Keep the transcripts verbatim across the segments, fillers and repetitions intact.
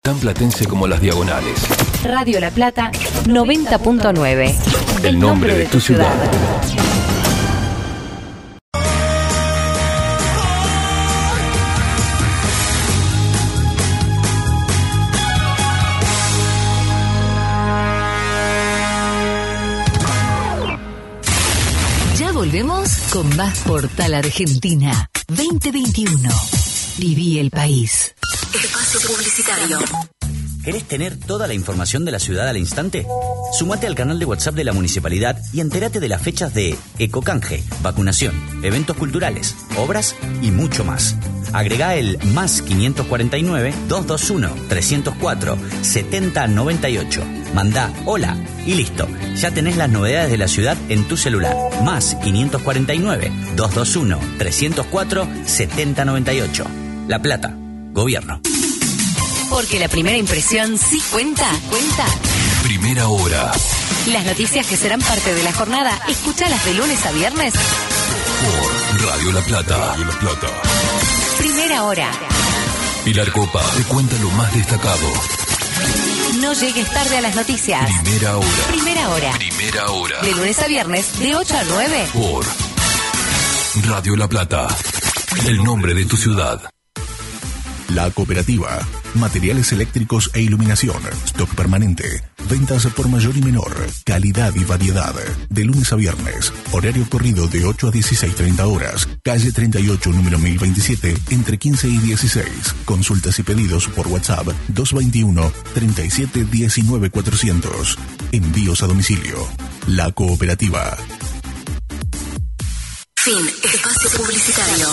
Tan platense como las diagonales. Radio La Plata noventa punto nueve. El nombre de tu ciudad. Ya volvemos con más Portal Argentina veinte veintiuno. Viví el país. Espacio publicitario. ¿Querés tener toda la información de la ciudad al instante? Sumate al canal de WhatsApp de la Municipalidad y entérate de las fechas de Ecocanje, vacunación, eventos culturales, obras y mucho más. Agregá el más quinientos cuarenta y nueve, doscientos veintiuno, trescientos cuatro, setenta noventa y ocho. Mandá hola y listo. Ya tenés las novedades de la ciudad en tu celular. Más quinientos cuarenta y nueve, doscientos veintiuno, trescientos cuatro, setenta noventa y ocho. La Plata, Gobierno. Porque la primera impresión sí cuenta, cuenta. Primera hora. Las noticias que serán parte de la jornada, escúchalas de lunes a viernes. Por Radio La Plata. Radio La Plata. Primera hora. Pilar Copa te cuenta lo más destacado. No llegues tarde a las noticias. Primera hora. Primera hora. Primera hora. De lunes a viernes, de ocho a nueve. Por Radio La Plata. El nombre de tu ciudad. La Cooperativa. Materiales eléctricos e iluminación. Stock permanente. Ventas por mayor y menor. Calidad y variedad. De lunes a viernes. Horario corrido de ocho a dieciséis treinta horas. Calle treinta y ocho, número mil veintisiete, entre quince y dieciséis. Consultas y pedidos por WhatsApp dos veintiuno, treinta y siete, diecinueve cuatrocientos. Envíos a domicilio. La Cooperativa. Fin. Espacio publicitario.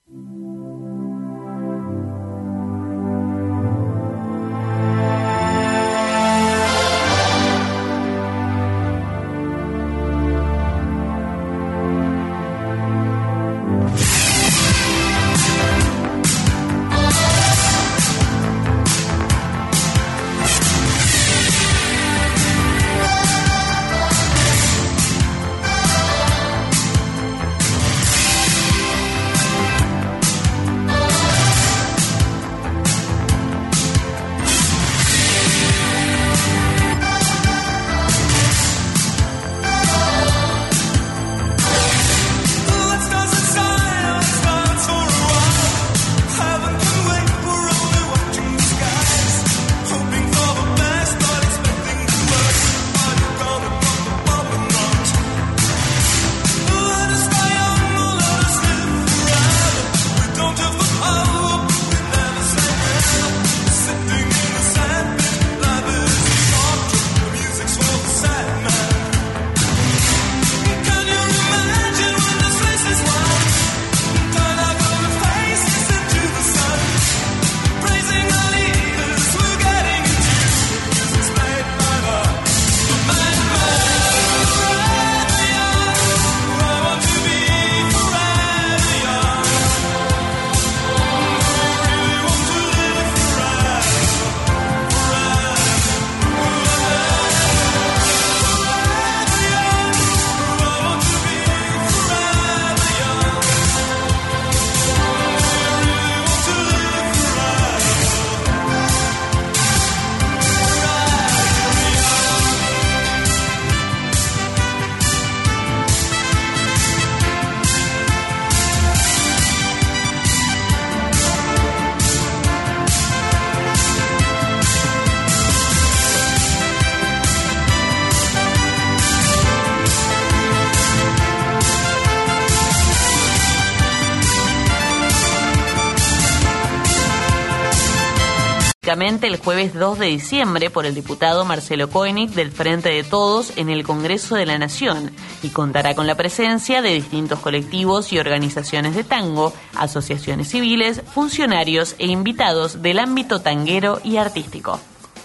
El jueves dos de diciembre por el diputado Marcelo Koenig del Frente de Todos en el Congreso de la Nación y contará con la presencia de distintos colectivos y organizaciones de tango, asociaciones civiles, funcionarios e invitados del ámbito tanguero y artístico.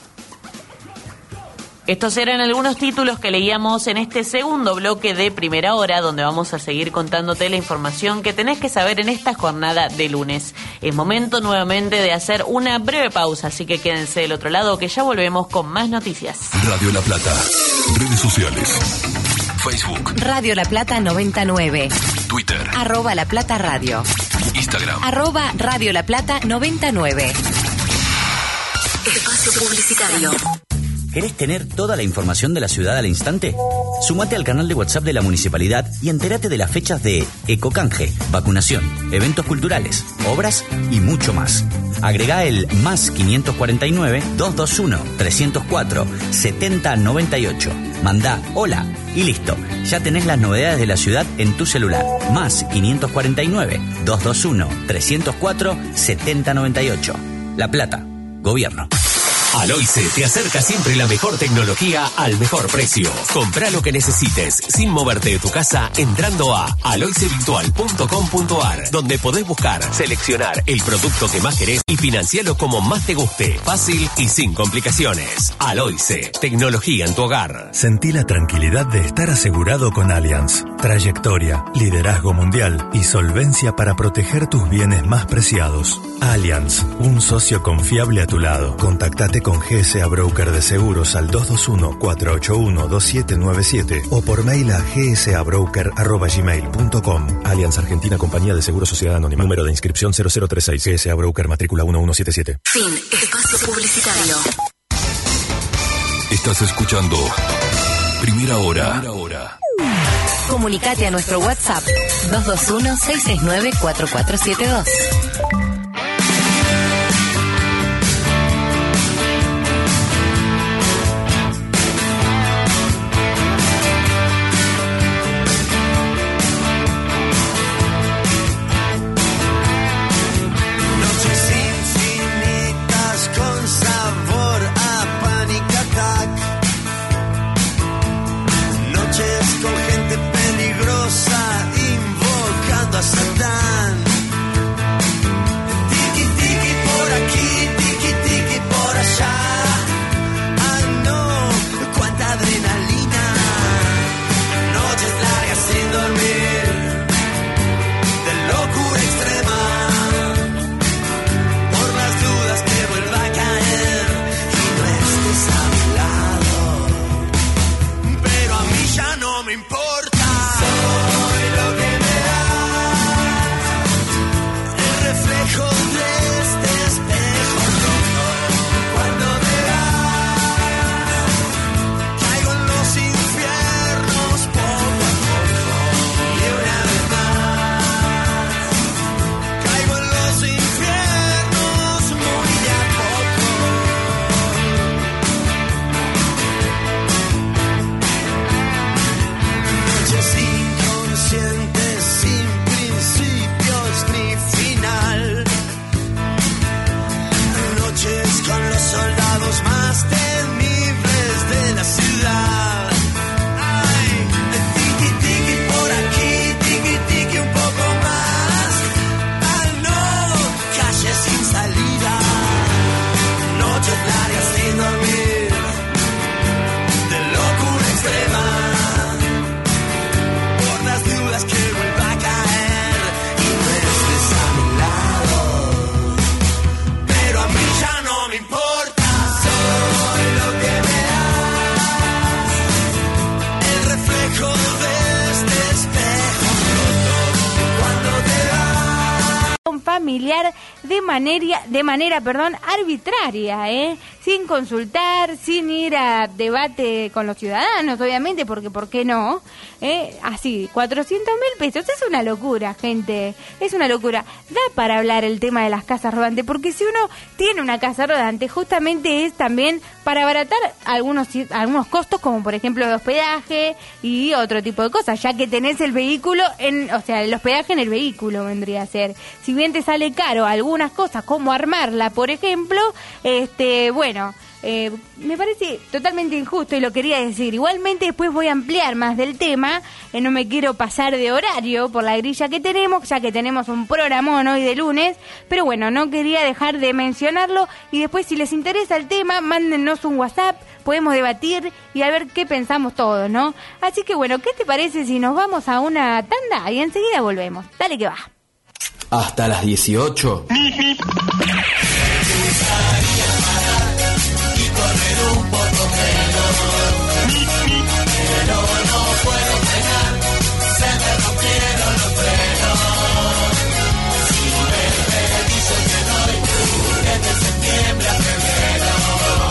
Estos eran algunos títulos que leíamos en este segundo bloque de Primera Hora, donde vamos a seguir contándote la información que tenés que saber en esta jornada de lunes. Es momento nuevamente de hacer una breve pausa, así que quédense del otro lado que ya volvemos con más noticias. Radio La Plata. Redes sociales. Facebook. Radio La Plata noventa y nueve. Twitter. Arroba La Plata Radio. Instagram. Arroba Radio La Plata noventa y nueve. Espacio Espacio publicitario. ¿Querés tener toda la información de la ciudad al instante? Sumate al canal de WhatsApp de la municipalidad y entérate de las fechas de Ecocanje, vacunación, eventos culturales, obras y mucho más. Agregá el más quinientos cuarenta y nueve, doscientos veintiuno, trescientos cuatro, setenta noventa y ocho. Mandá hola y listo. Ya tenés las novedades de la ciudad en tu celular. Más quinientos cuarenta y nueve, doscientos veintiuno, trescientos cuatro, setenta noventa y ocho. La Plata, Gobierno. Aloice te acerca siempre la mejor tecnología al mejor precio. Comprá lo que necesites sin moverte de tu casa entrando a aloice virtual punto com punto ar, donde podés buscar, seleccionar el producto que más querés y financiarlo como más te guste. Fácil y sin complicaciones. Aloice, tecnología en tu hogar. Sentí la tranquilidad de estar asegurado con Allianz. Trayectoria, liderazgo mundial y solvencia para proteger tus bienes más preciados. Allianz, un socio confiable a tu lado. Contactate con G S A Broker de Seguros al dos dos uno, cuatro ocho uno, dos siete nueve siete o por mail a g s a broker arroba gmail punto com. Allianz Argentina, Compañía de Seguros Sociedad Anónima. Número de inscripción cero cero treinta y seis. G S A Broker, matrícula uno uno siete siete. Fin. Espacio publicitario. Estás escuchando Primera Hora. Primera Hora. Comunicate a nuestro WhatsApp dos dos uno, seis seis nueve, cuatro cuatro siete dos. familiar de manera, de manera, perdón, arbitraria, ¿eh? Sin consultar, sin ir a debate con los ciudadanos, obviamente, porque ¿por qué no? ¿Eh? Así, cuatrocientos mil pesos, es una locura, gente, es una locura. Da para hablar el tema de las casas rodantes, porque si uno tiene una casa rodante, justamente es también para abaratar algunos, algunos costos, como por ejemplo el hospedaje y otro tipo de cosas, ya que tenés el vehículo, en, o sea, el hospedaje en el vehículo vendría a ser. Si bien te sale caro algunas cosas, como armarla, por ejemplo, este, bueno, eh, me parece totalmente injusto y lo quería decir. Igualmente después voy a ampliar más del tema, eh, no me quiero pasar de horario por la grilla que tenemos, ya que tenemos un programón hoy de lunes, pero bueno, no quería dejar de mencionarlo y después si les interesa el tema, mándennos un WhatsApp, podemos debatir y a ver qué pensamos todos, ¿no? Así que bueno, ¿qué te parece si nos vamos a una tanda y enseguida volvemos? Dale que va. Hasta las dieciocho. Desde septiembre a febrero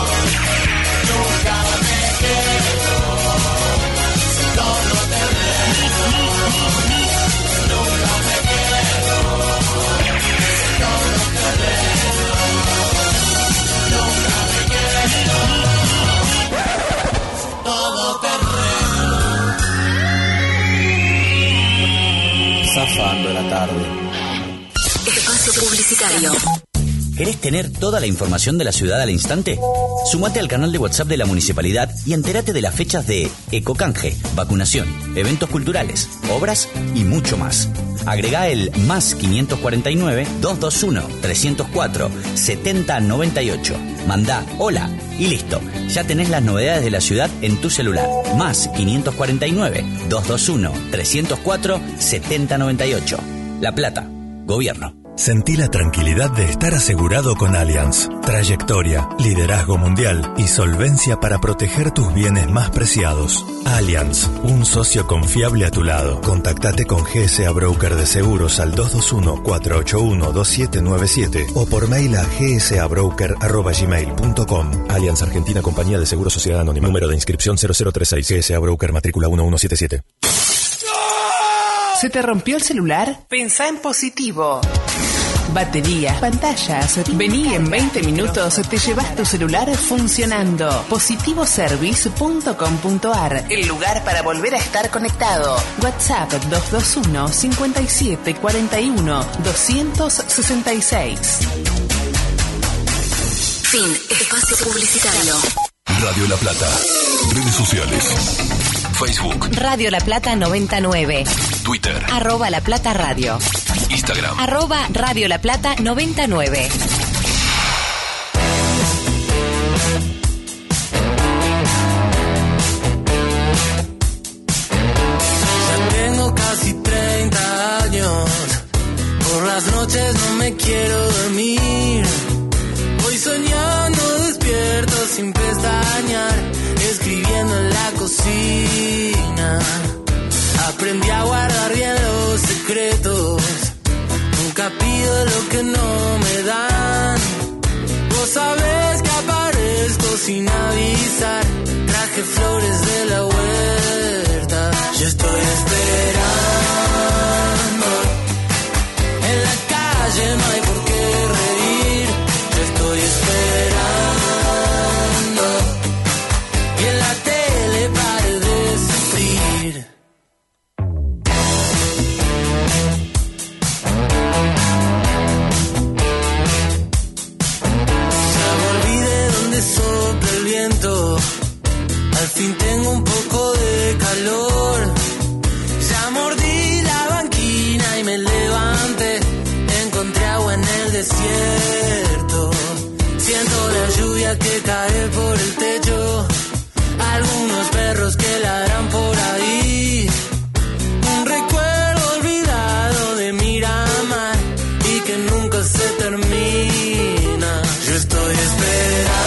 tarde. Espacio publicitario. ¿Querés tener toda la información de la ciudad al instante? Sumate al canal de WhatsApp de la municipalidad y entérate de las fechas de Ecocanje, vacunación, eventos culturales, obras y mucho más. Agregá el más quinientos cuarenta y nueve, doscientos veintiuno, trescientos cuatro, setenta noventa y ocho. Mandá hola y listo. Ya tenés las novedades de la ciudad en tu celular. Más quinientos cuarenta y nueve, doscientos veintiuno, trescientos cuatro, setenta noventa y ocho. La Plata, Gobierno. Sentí la tranquilidad de estar asegurado con Allianz. Trayectoria, liderazgo mundial y solvencia para proteger tus bienes más preciados. Allianz, un socio confiable a tu lado. Contactate con G S A Broker de Seguros al dos dos uno, cuatro ocho uno, dos siete nueve siete o por mail a g s a broker arroba gmail punto com. Allianz Argentina, Compañía de Seguros Sociedad Anónima. Número de inscripción cero cero tres seis. G S A Broker, matrícula uno uno siete siete. ¿Se te rompió el celular? Pensá en positivo. Baterías, pantallas. Vení en veinte minutos, te llevas tu celular funcionando. positivo service punto com punto a r, el lugar para volver a estar conectado. WhatsApp dos dos uno, cinco siete cuatro uno, dos seis seis. Fin. Espacio publicitario. Radio La Plata. Redes sociales. Facebook. Radio La Plata noventa y nueve. Twitter. Arroba La Plata Radio. Instagram. Arroba Radio La Plata noventa y nueve. Ya tengo casi treinta años. Por las noches no me quiero dormir. Voy soñando despierto sin pestañear, escribiendo en la cocina. Aprendí a guardar bien los secretos. Nunca pido lo que no me dan. Vos sabés que aparezco sin avisar. Traje flores de la huerta. Yo estoy esperando. En la calle no hay por qué reír. Yo estoy esperando. Y en la tele pare de sufrir. Sopla el viento, al fin tengo un poco de calor. Ya mordí la banquina y me levanté. Encontré agua en el desierto. Siento la lluvia que cae por el techo. Algunos perros que ladran por ahí. Un recuerdo olvidado de Miramar y que nunca se termina. Yo estoy esperando.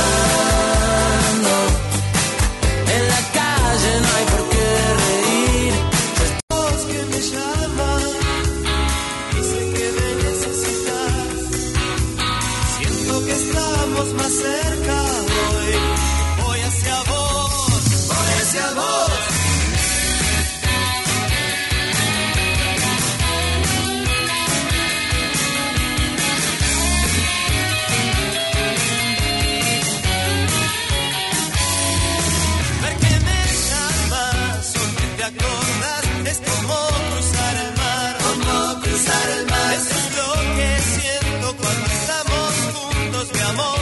Más cerca voy, voy hacia vos, voy hacia vos. Ver que me llamas, o que te acordas, es como cruzar el mar, como cruzar el mar. Eso es lo que siento cuando estamos juntos, mi amor.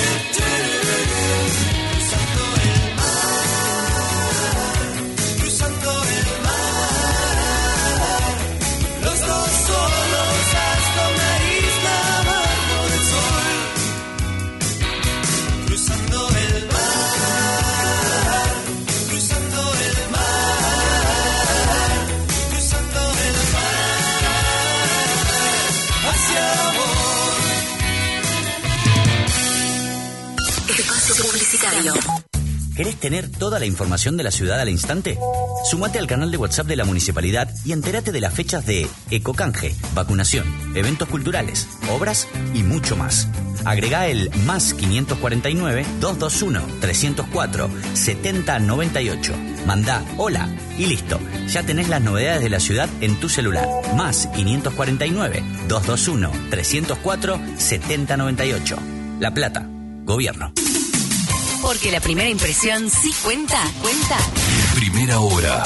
Publicitario. ¿Querés tener toda la información de la ciudad al instante? Sumate al canal de WhatsApp de la municipalidad y entérate de las fechas de Ecocanje, vacunación, eventos culturales, obras y mucho más. Agregá el más quinientos cuarenta y nueve, doscientos veintiuno, trescientos cuatro, setenta noventa y ocho. Mandá hola y listo. Ya tenés las novedades de la ciudad en tu celular. Más quinientos cuarenta y nueve, doscientos veintiuno, trescientos cuatro, setenta noventa y ocho. La Plata, Gobierno. Porque la primera impresión sí cuenta, cuenta. Primera hora.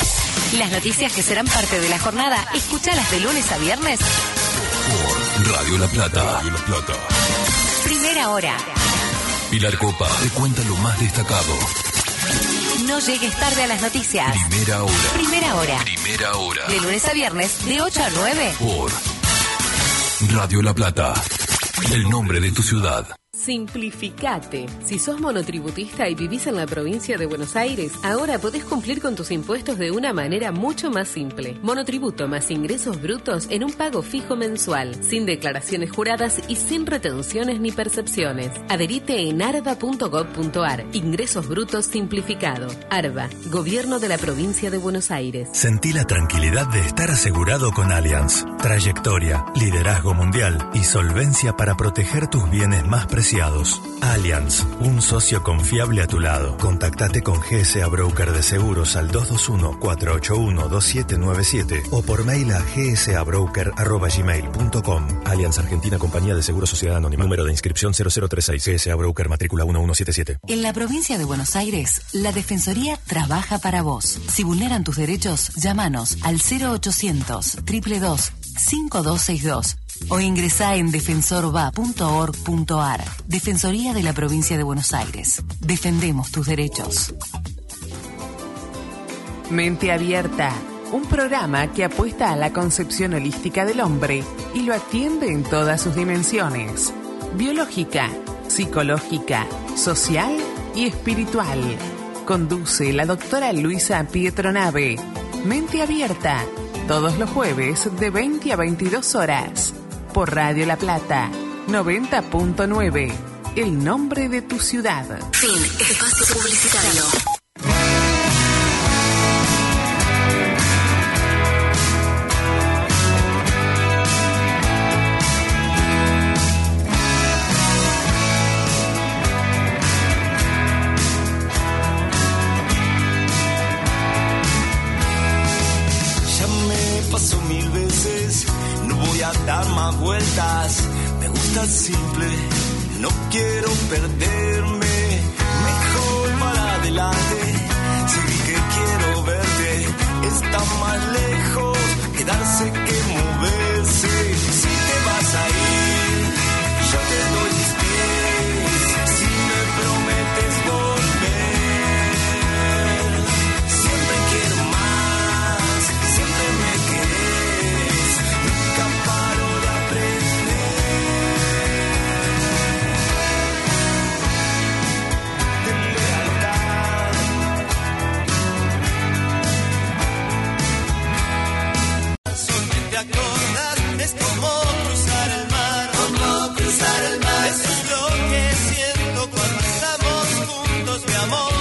Las noticias que serán parte de la jornada, escúchalas de lunes a viernes Por Radio La Plata. Radio La Plata. Primera hora. Pilar Copa te cuenta lo más destacado. No llegues tarde a las noticias. Primera hora. Primera hora. Primera hora. De lunes a viernes, de ocho a nueve. Por Radio La Plata. El nombre de tu ciudad. Simplificate. Si sos monotributista y vivís en la provincia de Buenos Aires, ahora podés cumplir con tus impuestos de una manera mucho más simple. Monotributo más ingresos brutos en un pago fijo mensual, sin declaraciones juradas y sin retenciones ni percepciones. Adherite en arba punto gob punto ar. Ingresos brutos simplificado. ARBA, Gobierno de la Provincia de Buenos Aires. Sentí la tranquilidad de estar asegurado con Allianz. Trayectoria, liderazgo mundial y solvencia para proteger tus bienes más preciados. Allianz, un socio confiable a tu lado. Contactate con G S A Broker de Seguros al dos dos uno, cuatro ocho uno, dos siete nueve siete o por mail a g s a broker arroba gmail punto com. Allianz Argentina, Compañía de Seguros Sociedad Anónima. Número de inscripción cero cero tres seis. G S A Broker, matrícula uno uno siete siete. En la provincia de Buenos Aires, la Defensoría trabaja para vos. Si vulneran tus derechos, llámanos al cero ochocientos, dos dos dos, cinco dos seis dos. O ingresá en defensorva punto org punto ar. Defensoría de la Provincia de Buenos Aires. Defendemos tus derechos. Mente Abierta, un programa que apuesta a la concepción holística del hombre y lo atiende en todas sus dimensiones: biológica, psicológica, social y espiritual. Conduce la doctora Luisa Pietronave. Mente Abierta, todos los jueves de veinte a veintidós horas. Por Radio La Plata, noventa punto nueve. El nombre de tu ciudad. Fin. Espacio publicitario. Ya me pasó mil veces. No voy a dar más vueltas, me gusta simple, no quiero perderme, mejor para adelante, seguí que quiero verte, está más lejos, quedarse que moverse, si te vas a ir, yo te doy mis pies, si me prometes volver, siempre quiero más, siempre me querés, nunca paro de aprender, de lealtad. Solamente acordar es como cruzar el mar, como cruzar el mar. Eso es lo que siento cuando estamos juntos, mi amor.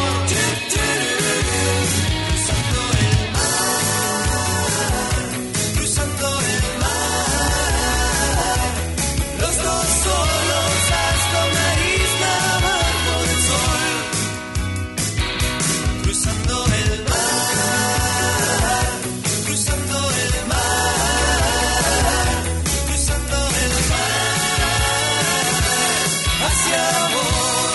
Cruzando el mar, cruzando el mar. Los dos solos hasta una isla bajo el sol. Cruzando el mar, cruzando el mar, cruzando el mar hacia vos.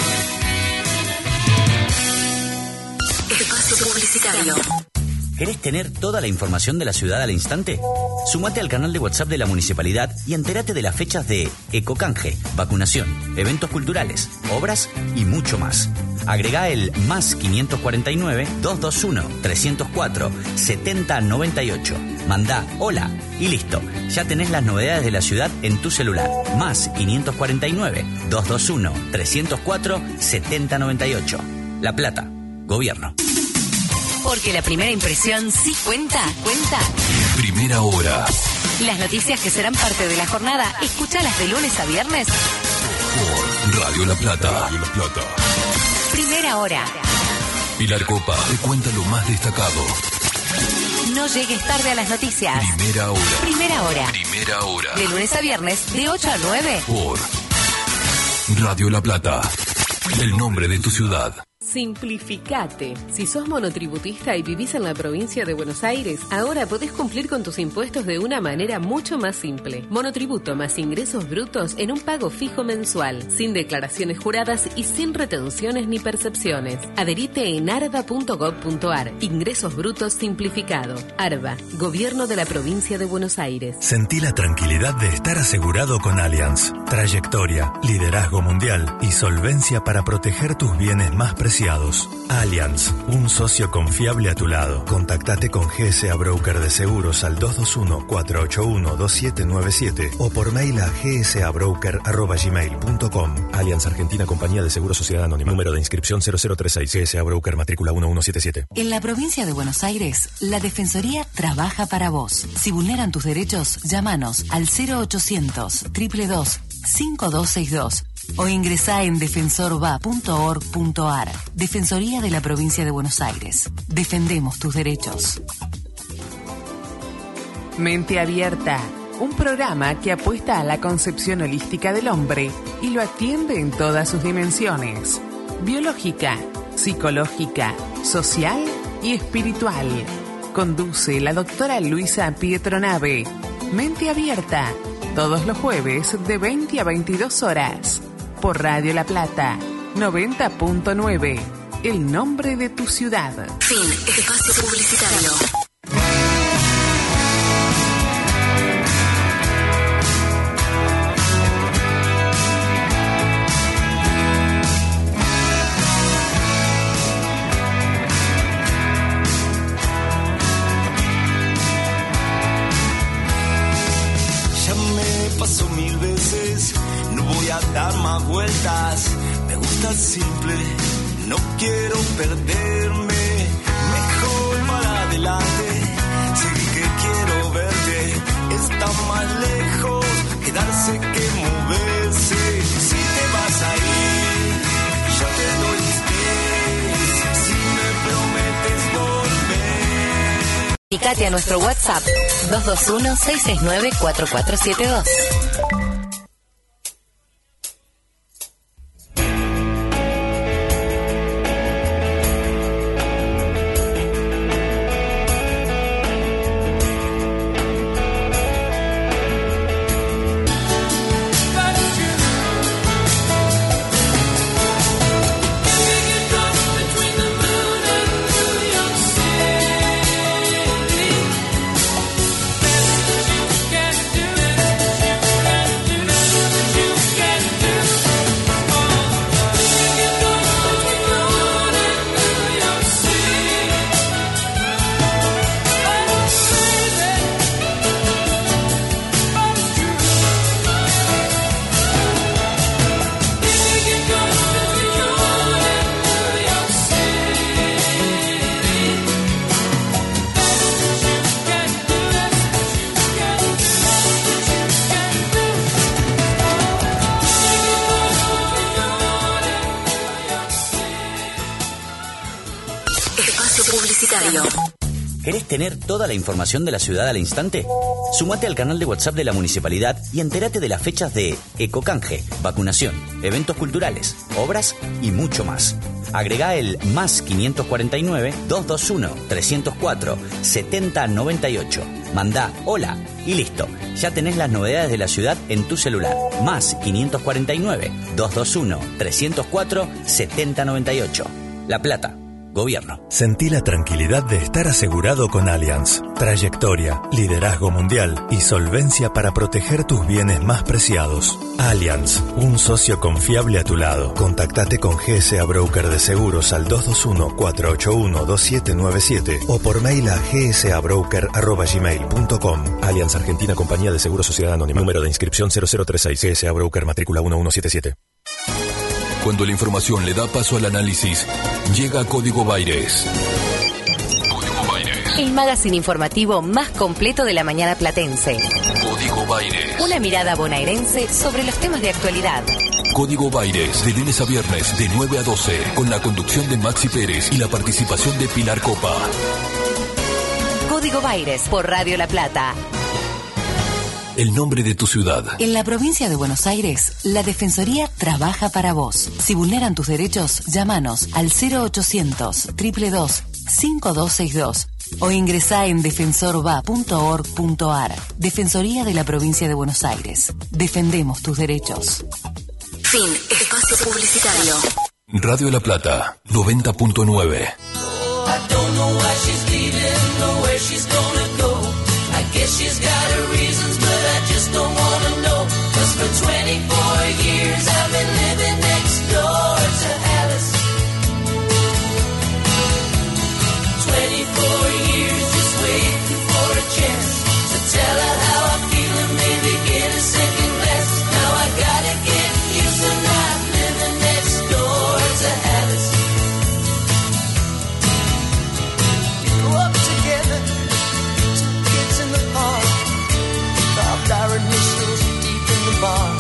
Espacio publicitario. ¿Querés tener toda la información de la ciudad al instante? Sumate al canal de WhatsApp de la municipalidad y entérate de las fechas de Ecocanje, vacunación, eventos culturales, obras y mucho más. Agregá el más quinientos cuarenta y nueve, doscientos veintiuno, trescientos cuatro, setenta noventa y ocho. Mandá hola y listo. Ya tenés las novedades de la ciudad en tu celular. Más quinientos cuarenta y nueve, doscientos veintiuno, trescientos cuatro, setenta noventa y ocho. La Plata, Gobierno. Porque la primera impresión sí cuenta, cuenta. Primera hora. Las noticias que serán parte de la jornada, escúchalas de lunes a viernes Por Radio La Plata. Radio La Plata. Primera hora. Pilar Copa te cuenta lo más destacado. No llegues tarde a las noticias. Primera hora. Primera hora. Primera hora. De lunes a viernes, de ocho a nueve. Por Radio La Plata. El nombre de tu ciudad. Simplificate. Si sos monotributista y vivís en la provincia de Buenos Aires, ahora podés cumplir con tus impuestos de una manera mucho más simple. Monotributo más ingresos brutos en un pago fijo mensual, sin declaraciones juradas y sin retenciones ni percepciones. Adherite en arba punto gob punto ar. Ingresos brutos simplificado. ARBA, Gobierno de la Provincia de Buenos Aires. Sentí la tranquilidad de estar asegurado con Allianz. Trayectoria, liderazgo mundial y solvencia para proteger tus bienes más preciados. Allianz, un socio confiable a tu lado. Contactate con G S A Broker de Seguros al dos dos uno, cuatro ocho uno, dos siete nueve siete o por mail a g s a broker arroba gmail punto com. Allianz Argentina, Compañía de Seguros Sociedad Anónima. Número de inscripción cero cero tres seis. G S A Broker, matrícula uno uno siete siete. En la provincia de Buenos Aires, la Defensoría trabaja para vos. Si vulneran tus derechos, llámanos al cero ochocientos, dos dos dos, cinco dos seis dos o ingresá en defensor va punto org punto ar. Defensoría de la Provincia de Buenos Aires. Defendemos tus derechos. Mente Abierta, un programa que apuesta a la concepción holística del hombre y lo atiende en todas sus dimensiones: biológica, psicológica, social y espiritual. Conduce la doctora Luisa Pietronave. Mente Abierta, todos los jueves de veinte a veintidós horas. Por Radio La Plata, noventa punto nueve. El nombre de tu ciudad. Fin. Espacio publicitario. Ya me pasó mil veces, no voy a dar más vueltas. Me gusta simple, no quiero perderme. Mejor para adelante, seguir que quiero verte. Está más lejos quedarse que moverse. Si te vas a ir, yo te doy mis pies. Si me prometes volver. Comunicate a nuestro WhatsApp dos dos uno, seis seis nueve, cuatro cuatro siete dos. ¿Querés tener toda la información de la ciudad al instante? Sumate al canal de WhatsApp de la Municipalidad y entérate de las fechas de Ecocanje, vacunación, eventos culturales, obras y mucho más. Agregá el más quinientos cuarenta y nueve, doscientos veintiuno, trescientos cuatro, setenta noventa y ocho. Mandá hola y listo. Ya tenés las novedades de la ciudad en tu celular. Más quinientos cuarenta y nueve, doscientos veintiuno, trescientos cuatro, setenta noventa y ocho. La Plata. Gobierno. Sentí la tranquilidad de estar asegurado con Allianz. Trayectoria, liderazgo mundial y solvencia para proteger tus bienes más preciados. Allianz, un socio confiable a tu lado. Contactate con G S A Broker de Seguros al dos dos uno, cuatro ocho uno, dos siete nueve siete o por mail a g s a broker arroba gmail punto com. Allianz Argentina, Compañía de Seguros Sociedad Anónima. Número de inscripción cero cero tres seis. G S A Broker, matrícula uno uno siete siete. Cuando la información le da paso al análisis, llega Código Baires. Código Baires. El magazine informativo más completo de la mañana platense. Código Baires. Una mirada bonaerense sobre los temas de actualidad. Código Baires, de lunes a viernes, de nueve a doce, con la conducción de Maxi Pérez y la participación de Pilar Copa. Código Baires, por Radio La Plata. el nombre de tu ciudad. En la provincia de Buenos Aires, la Defensoría trabaja para vos. Si vulneran tus derechos, llámanos al cero ochocientos, dos dos dos, cinco dos seis dos o ingresá en defensor va punto org punto ar. Defensoría de la provincia de Buenos Aires. Defendemos tus derechos. Fin. Espacio publicitario. Radio La Plata, noventa punto nueve. I don't know why she's leaving or where she's gonna go. I guess she's got her reasons, but I just don't wanna know. Cause for twenty-four years I've been living next door to Alice. twenty-four years just waiting for a chance to tell her how I feel and maybe get a second glance. Now I gotta get used to not living next door to Alice. Up together, two kids in the park, carved our initials deep in the barn.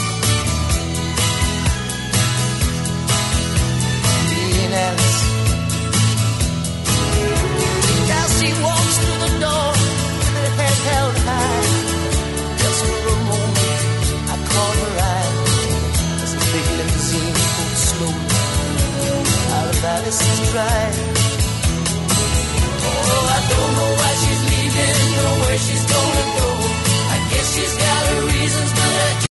Me and Alice. Now she walks through the door with her head held high. Just for a moment, I caught her eye as the big limousine pulled slowly out of Alice's drive. Oh, I don't know why she's leaving or where she's gonna go. I guess she's got her reasons, but I just...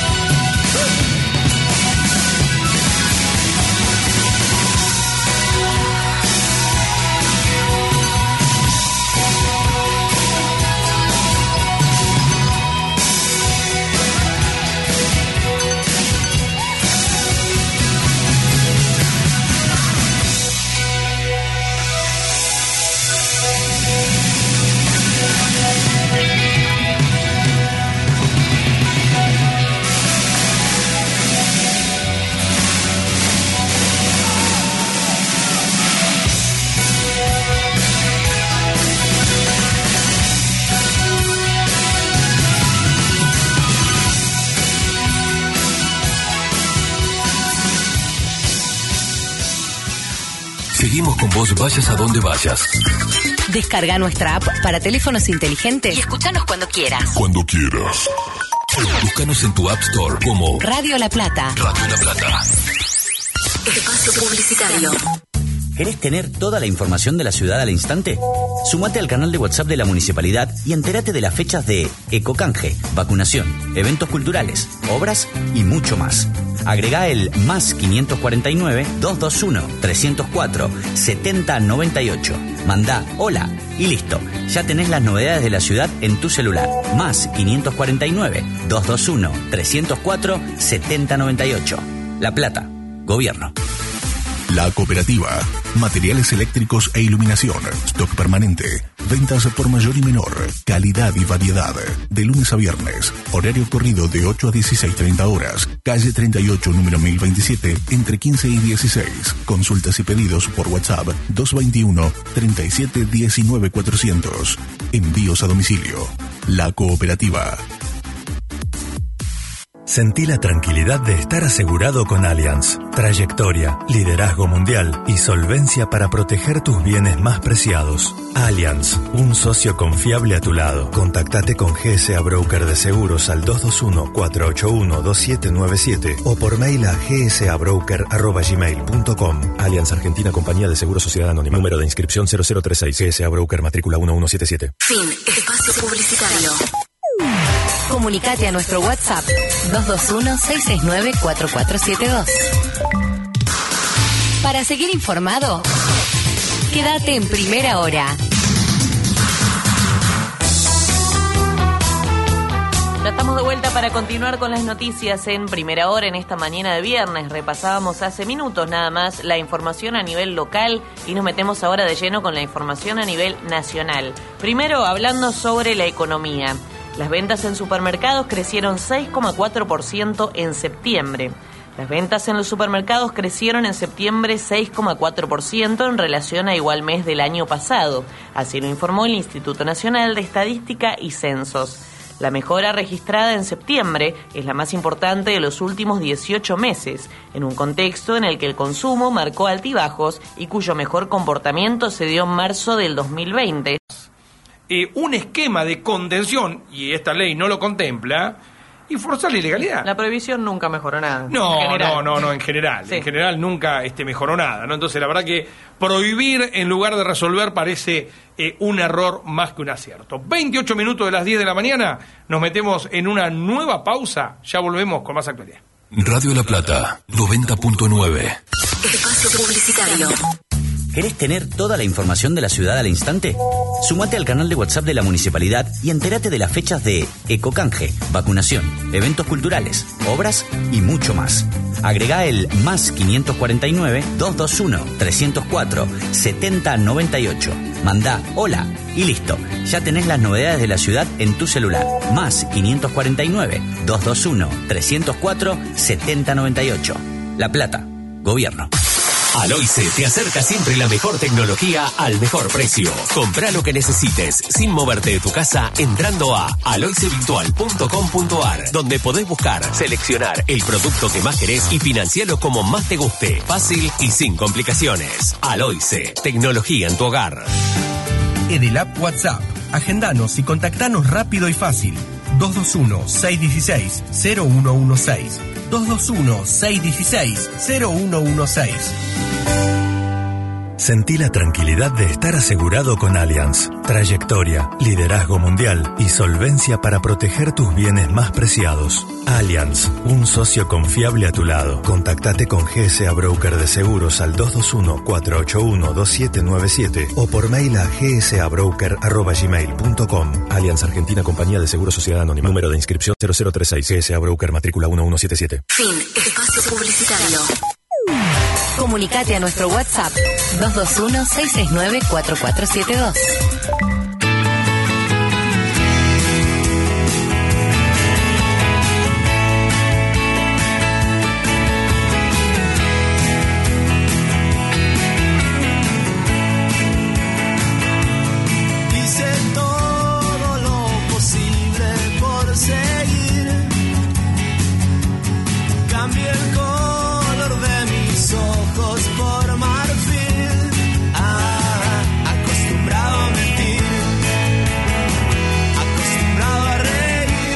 Seguimos con vos, vayas a donde vayas. Descarga nuestra app para teléfonos inteligentes y escuchanos cuando quieras. Cuando quieras. Búscanos en tu App Store como Radio La Plata. Radio La Plata. Espacio publicitario. ¿Querés tener toda la información de la ciudad al instante? Sumate al canal de WhatsApp de la Municipalidad y entérate de las fechas de Ecocanje, vacunación, eventos culturales, obras y mucho más. Agregá el más quinientos cuarenta y nueve, doscientos veintiuno, trescientos cuatro, setenta noventa y ocho. Mandá hola y listo. Ya tenés las novedades de la ciudad en tu celular. Más quinientos cuarenta y nueve, doscientos veintiuno, trescientos cuatro, setenta noventa y ocho. La Plata. Gobierno. La Cooperativa. Materiales eléctricos e iluminación. Stock permanente. Ventas por mayor y menor. Calidad y variedad. De lunes a viernes. Horario corrido de ocho a dieciséis treinta horas. Calle treinta y ocho, número mil veintisiete, entre quince y dieciséis. Consultas y pedidos por WhatsApp doscientos veintiuno, treinta y siete, diecinueve cuatrocientos. Envíos a domicilio. La Cooperativa. Sentí la tranquilidad de estar asegurado con Allianz. Trayectoria, liderazgo mundial y solvencia para proteger tus bienes más preciados. Allianz, un socio confiable a tu lado. Contactate con G S A Broker de Seguros al dos dos uno, cuatro ocho uno, dos siete nueve siete o por mail a g s a broker arroba gmail punto com. Allianz Argentina, Compañía de Seguros Sociedad Anónima. Número de inscripción cero cero treinta y seis. G S A Broker, matrícula uno uno siete siete. Fin. Espacio publicitario. Comunicate a nuestro WhatsApp dos dos uno, seis seis nueve, cuatro cuatro siete dos. Para seguir informado, quédate en Primera Hora. Ya estamos de vuelta para continuar con las noticias en Primera Hora en esta mañana de viernes. Repasábamos hace minutos nada más la información a nivel local y nos metemos ahora de lleno con la información a nivel nacional. Primero, hablando sobre la economía. Las ventas en supermercados crecieron seis coma cuatro por ciento en septiembre. Las ventas en los supermercados crecieron en septiembre seis coma cuatro por ciento en relación a igual mes del año pasado. Así lo informó el Instituto Nacional de Estadística y Censos. La mejora registrada en septiembre es la más importante de los últimos dieciocho meses, en un contexto en el que el consumo marcó altibajos y cuyo mejor comportamiento se dio en marzo del dos mil veinte. eh, un esquema de contención, y esta ley no lo contempla, y forzar la ilegalidad. La prohibición nunca mejoró nada. No, no, no, no, en general. Sí. En general nunca este, mejoró nada, ¿no? Entonces, la verdad que prohibir en lugar de resolver parece eh, un error más que un acierto. veintiocho minutos de las diez de la mañana, nos metemos en una nueva pausa. Ya volvemos con más actualidad. Radio La Plata, noventa punto nueve. Espacio Publicitario. ¿Querés tener toda la información de la ciudad al instante? Sumate al canal de WhatsApp de la municipalidad y entérate de las fechas de Ecocanje, vacunación, eventos culturales, obras y mucho más. Agregá el más quinientos cuarenta y nueve, doscientos veintiuno, trescientos cuatro, setenta noventa y ocho. Mandá hola y listo. Ya tenés las novedades de la ciudad en tu celular. Más quinientos cuarenta y nueve, doscientos veintiuno, trescientos cuatro, setenta noventa y ocho. La Plata, Gobierno. Aloyce te acerca siempre la mejor tecnología al mejor precio. Comprá lo que necesites sin moverte de tu casa entrando a aloyce virtual punto com punto ar, donde podés buscar, seleccionar el producto que más querés y financiarlo como más te guste. Fácil y sin complicaciones. Aloyce, tecnología en tu hogar. Edelap WhatsApp. Agendanos y contactanos rápido y fácil. dos dos uno, seis uno seis, cero uno uno seis. dos dos uno, seis uno seis, cero uno uno seis. Sentí la tranquilidad de estar asegurado con Allianz. Trayectoria, liderazgo mundial y solvencia para proteger tus bienes más preciados. Allianz, un socio confiable a tu lado. Contactate con G S A Broker de Seguros al dos dos uno, cuatro ocho uno, dos siete nueve siete o por mail a g s a broker arroba gmail punto com. Allianz Argentina, Compañía de Seguros Sociedad Anónima. Número de inscripción cero cero treinta y seis. G S A Broker, matrícula uno uno siete siete. Fin. Espacio Publicitario. Comunicate a nuestro WhatsApp dos dos uno, seis seis nueve, cuatro cuatro siete dos. Hice todo lo posible por seguir. Cambié el color de mis ojos por marfil, ah, acostumbrado a mentir, acostumbrado a reír.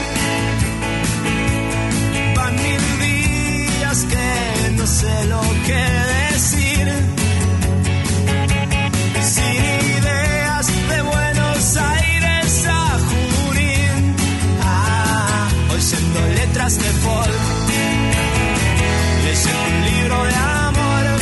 Van mil días que no sé lo que decir, sin ideas de Buenos Aires a Junín, ah, oyendo letras de folk, leyendo un libro de amor.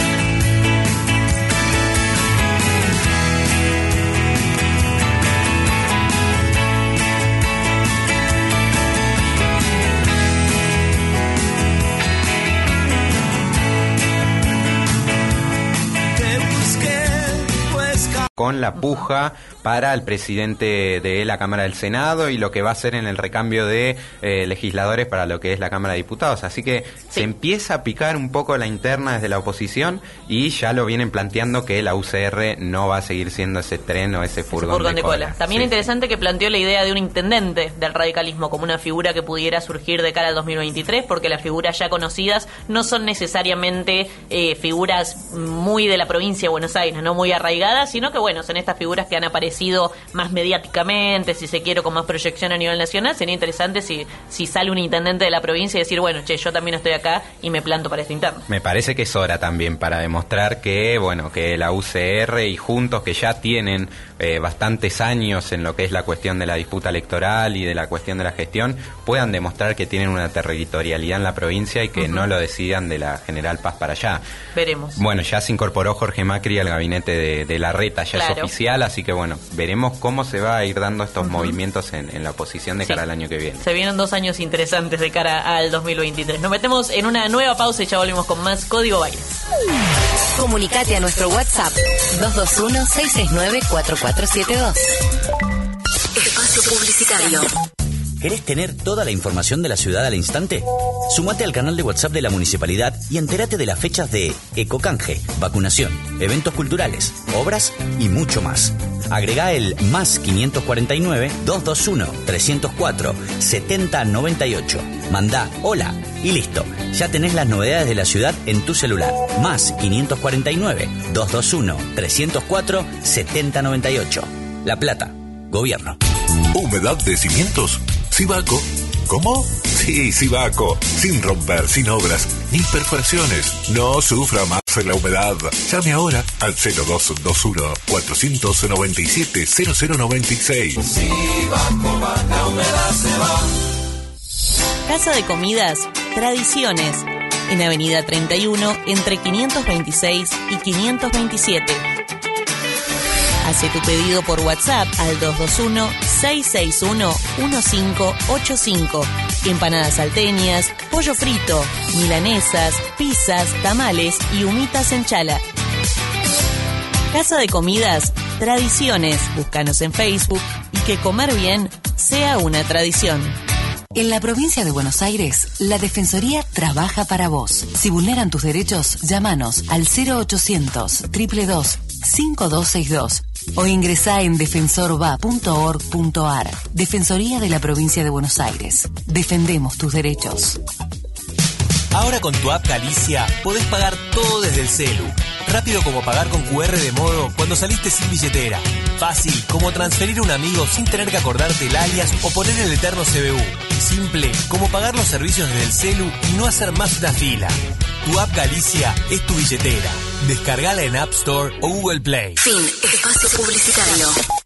Te busqué, pues con la puja para el presidente de la Cámara del Senado y lo que va a hacer en el recambio de eh, legisladores para lo que es la Cámara de Diputados. Así que sí, se empieza a picar un poco la interna desde la oposición y ya lo vienen planteando que la U C R no va a seguir siendo ese tren o ese furgón, furgón de, de cola. cola. También sí, interesante que planteó la idea de un intendente del radicalismo como una figura que pudiera surgir de cara al dos mil veintitrés, porque las figuras ya conocidas no son necesariamente eh, figuras muy de la provincia de Buenos Aires, no muy arraigadas, sino que bueno, son estas figuras que han aparecido más mediáticamente, si se quiere, con más proyección a nivel nacional. Sería interesante si, si sale un intendente de la provincia y decir, bueno, che, yo también estoy acá y me planto para este interno. Me parece que es hora también para demostrar que, bueno, que la U C R y Juntos, que ya tienen eh, bastantes años en lo que es la cuestión de la disputa electoral y de la cuestión de la gestión, puedan demostrar que tienen una territorialidad en la provincia y que uh-huh. no lo decidan de la General Paz para allá. Veremos. Bueno, ya se incorporó Jorge Macri al gabinete de, de Larreta, ya claro. es oficial, así que bueno, veremos cómo se va a ir dando estos uh-huh. movimientos en, en la oposición de sí. cara al año que viene. Se vienen dos años interesantes de cara al dos mil veintitrés. Nos metemos en una nueva pausa y ya volvemos con más Código Baires. Comunicate a nuestro WhatsApp dos dos uno, seis seis nueve, cuatro cuatro siete dos. Espacio Publicitario. ¿Querés tener toda la información de la ciudad al instante? Sumate al canal de WhatsApp de la municipalidad y entérate de las fechas de Ecocanje, vacunación, eventos culturales, obras y mucho más. Agregá el más quinientos cuarenta y nueve, doscientos veintiuno, trescientos cuatro, setenta noventa y ocho. Mandá hola y listo. Ya tenés las novedades de la ciudad en tu celular. Más quinientos cuarenta y nueve, doscientos veintiuno, trescientos cuatro, setenta noventa y ocho. La Plata, Gobierno. ¿Humedad de cimientos? Sibaco. ¿Cómo? Sí, Sibaco. Sin romper, sin obras, ni perforaciones. No sufra más la humedad. Llame ahora al cero dos dos uno, cuatro nueve siete, cero cero nueve seis. Sibaco va, la humedad se va. Casa de Comidas Tradiciones, en Avenida treinta y uno, entre quinientos veintiséis y quinientos veintisiete. Hace tu pedido por WhatsApp al dos dos uno, seis seis uno, uno cinco ocho cinco. Empanadas salteñas, pollo frito, milanesas, pizzas, tamales y humitas en chala. Casa de Comidas Tradiciones. Búscanos en Facebook y que comer bien sea una tradición. En la provincia de Buenos Aires, la Defensoría trabaja para vos. Si vulneran tus derechos, llámanos al cero ochocientos, dos dos dos, cinco dos seis dos o ingresá en defensor va punto org punto ar. Defensoría de la provincia de Buenos Aires. Defendemos tus derechos. Ahora con tu app Galicia podés pagar todo desde el celu. Rápido como pagar con cu erre de modo cuando saliste sin billetera. Fácil como transferir a un amigo sin tener que acordarte el alias o poner el eterno C B U. Simple como pagar los servicios desde el celu y no hacer más una fila. Tu app Galicia es tu billetera. Descargala en App Store o Google Play. Fin. Espacio publicitario.